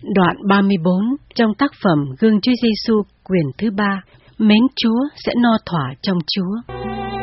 Đoạn 34 trong tác phẩm Gương Chúa Giêsu quyển thứ 3, Mến Chúa sẽ no thỏa trong Chúa.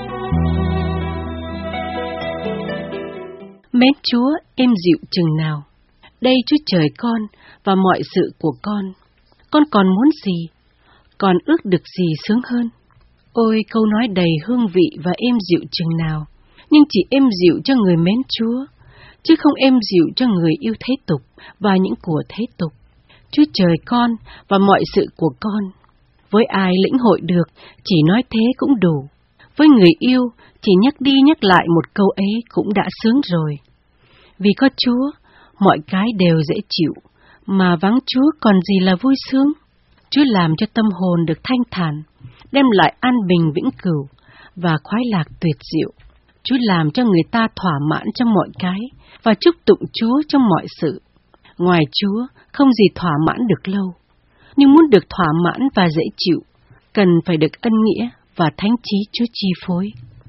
Mến Chúa êm dịu chừng nào. Đây Chúa Trời con và mọi sự của con còn muốn gì? Còn ước được gì sướng hơn? Ôi, câu nói đầy hương vị và êm dịu chừng nào, nhưng chỉ êm dịu cho người mến Chúa, chứ không êm dịu cho người yêu thế tục và những của thế tục. Chúa Trời con và mọi sự của con. Với ai lĩnh hội được, chỉ nói thế cũng đủ. Với người yêu, chỉ nhắc đi nhắc lại một câu ấy cũng đã sướng rồi. Vì có Chúa, mọi cái đều dễ chịu, mà vắng Chúa còn gì là vui sướng. Chúa làm cho tâm hồn được thanh thản, đem lại an bình vĩnh cửu và khoái lạc tuyệt diệu. Chúa làm cho người ta thỏa mãn trong mọi cái và chúc tụng Chúa trong mọi sự. Ngoài Chúa, không gì thỏa mãn được lâu. Nhưng muốn được thỏa mãn và dễ chịu, cần phải được ân nghĩa và thánh trí Chúa chi phối.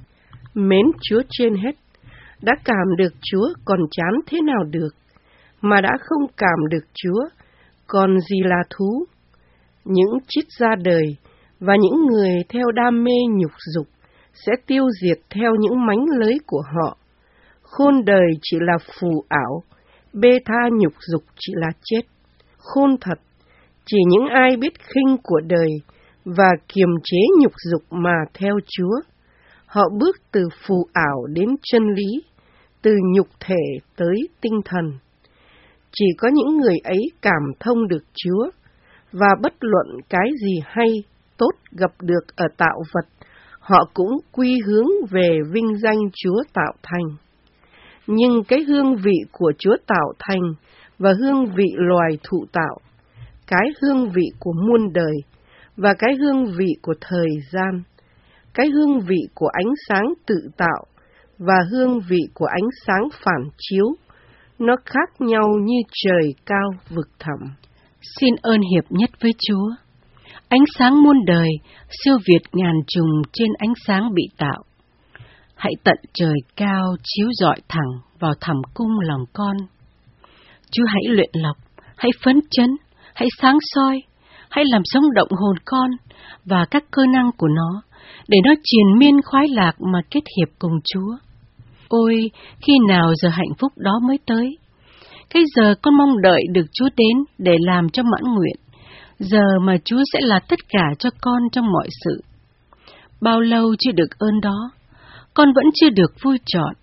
Mến Chúa trên hết, đã cảm được Chúa còn chán thế nào được, mà đã không cảm được Chúa, còn gì là thú. Những triết gia đời và những người theo đam mê nhục dục sẽ tiêu diệt theo những mánh lới của họ. Khôn đời chỉ là phù ảo, bê tha nhục dục chỉ là chết. Khôn thật, chỉ những ai biết khinh của đời và kiềm chế nhục dục mà theo Chúa. Họ bước từ phù ảo đến chân lý, từ nhục thể tới tinh thần. Chỉ có những người ấy cảm thông được Chúa, và bất luận cái gì hay, tốt gặp được ở tạo vật, họ cũng quy hướng về vinh danh Chúa tạo thành. Nhưng cái hương vị của Chúa tạo thành và hương vị loài thụ tạo, cái hương vị của muôn đời và cái hương vị của thời gian, cái hương vị của ánh sáng tự tạo và hương vị của ánh sáng phản chiếu, nó khác nhau như trời cao vực thẳm. Xin ơn hiệp nhất với Chúa. Ánh sáng muôn đời siêu việt ngàn trùng trên ánh sáng bị tạo. Hãy tận trời cao chiếu rọi thẳng vào thẳm cung lòng con. Chúa hãy luyện lọc, hãy phấn chấn, hãy sáng soi, hãy làm sống động hồn con và các cơ năng của nó, để nó triền miên khoái lạc mà kết hiệp cùng Chúa. Ôi, khi nào giờ hạnh phúc đó mới tới? Cái giờ con mong đợi được Chúa đến để làm cho mãn nguyện, giờ mà Chúa sẽ là tất cả cho con trong mọi sự. Bao lâu chưa được ơn đó, con vẫn chưa được vui trọn.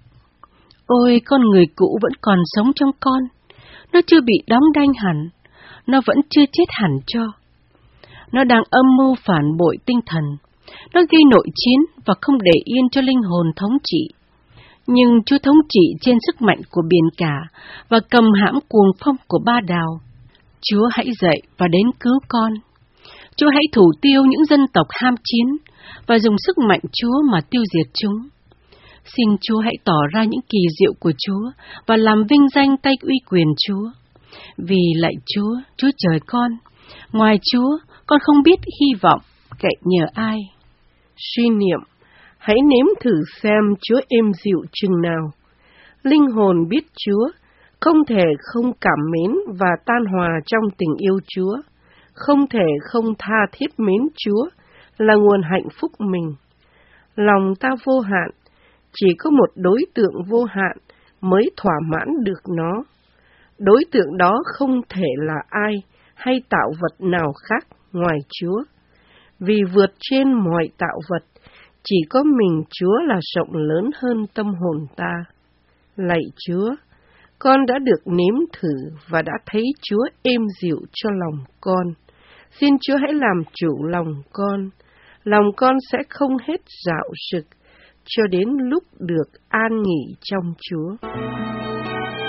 Ôi, con người cũ vẫn còn sống trong con, nó chưa bị đóng đanh hẳn, nó vẫn chưa chết hẳn cho. Nó đang âm mưu phản bội tinh thần, nó gây nội chiến và không để yên cho linh hồn thống trị. Nhưng Chúa thống trị trên sức mạnh của biển cả và cầm hãm cuồng phong của ba đào. Chúa hãy dậy và đến cứu con. Chúa hãy thủ tiêu những dân tộc ham chiến và dùng sức mạnh Chúa mà tiêu diệt chúng. Xin Chúa hãy tỏ ra những kỳ diệu của Chúa và làm vinh danh tay uy quyền Chúa. Vì lạy Chúa, Chúa Trời con, ngoài Chúa, con không biết hy vọng cậy nhờ ai. Suy niệm, hãy nếm thử xem Chúa êm dịu chừng nào. Linh hồn biết Chúa, không thể không cảm mến và tan hòa trong tình yêu Chúa, không thể không tha thiết mến Chúa, là nguồn hạnh phúc mình. Lòng ta vô hạn, chỉ có một đối tượng vô hạn mới thỏa mãn được nó. Đối tượng đó không thể là ai hay tạo vật nào khác ngoài Chúa. Vì vượt trên mọi tạo vật, chỉ có mình Chúa là rộng lớn hơn tâm hồn ta. Lạy Chúa, con đã được nếm thử và đã thấy Chúa êm dịu cho lòng con. Xin Chúa hãy làm chủ lòng con sẽ không hết dạo dực cho đến lúc được an nghỉ trong Chúa.